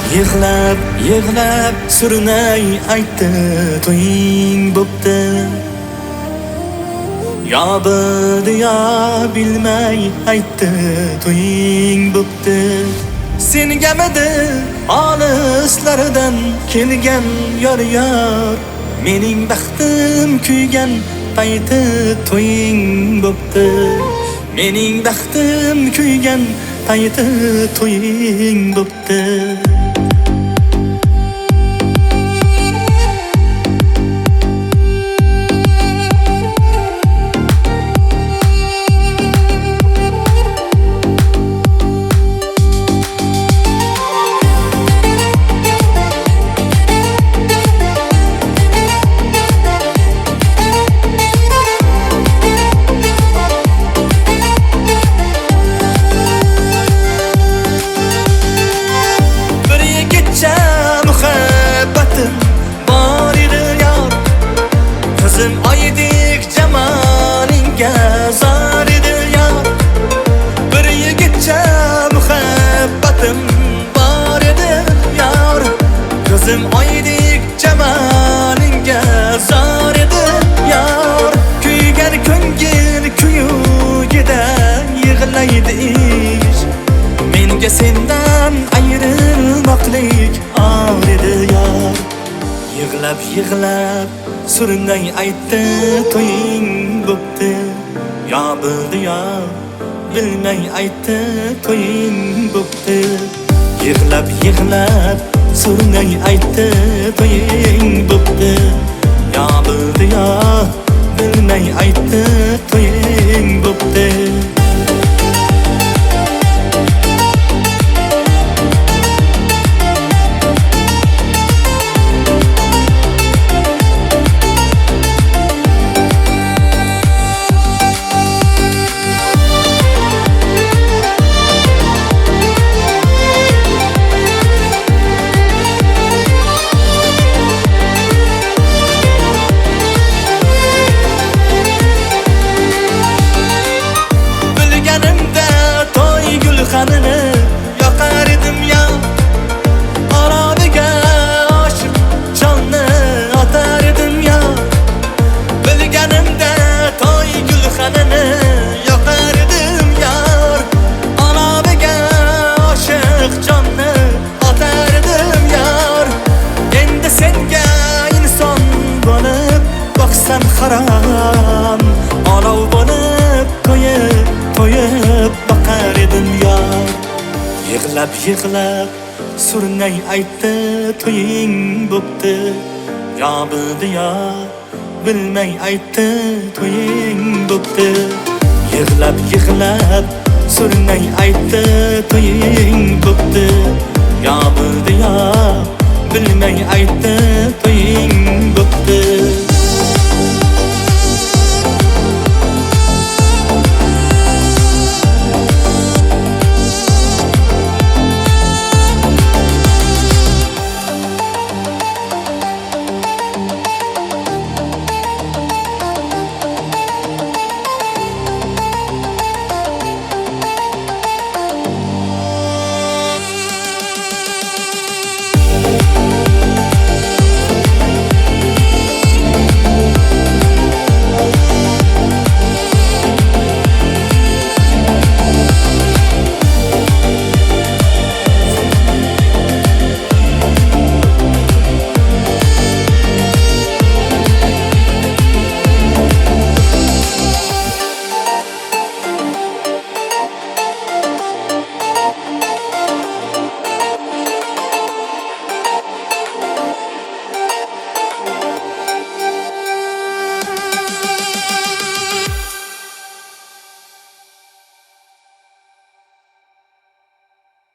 Yig'lab, yig'lab surnay aytdi, to'ying bo'pti. Ya bildi ya bilmay aytdi, to'ying bo'pti. Sengamidi olislardan kelgan yor, mening baxtim kuygan payti to'ying bo'pti. Mening baxtim kuygan payti to'ying bo'pti. Kızım aydik cemalinge zar idi yar. Bir yigitcha muhabbatim bor edi yar. Kızım aydik cemalinge zar edi yar. Kuygan ko'ngil kuyugida yig'laydi ish. Menga sendan ayrilmoqlik or edi yar. Yig'lab yig'lab surnay aytdi, to'ying bo'pti. Ya bildi ya bilmay aytdi, to'ying bo'pti. Yig'lab yig'lab surnay aytdi, to'ying bo'pti. Ya bildi ya bilmay aytdi, to'ying bo'pti. Qanini yoqar edim ya, arabiga oshiq jonni otar edim ya. Bilganimda to'y gulxanini yoqar edim yar, arabiga oshiq jonni otar edim yar. Endi senga inson bo'lib boqsam harom, olov bo'lib to'yib boqar edim yar. Yig'lab yig'lab surnay aytdi, to'ying bo'pti. Ya bildi ya bilmay aytdi, to'ying bo'pti. Yig'lab yig'lab surnay aytdi, to'ying bo'pti. Ya bildi ya bilmay aytdi.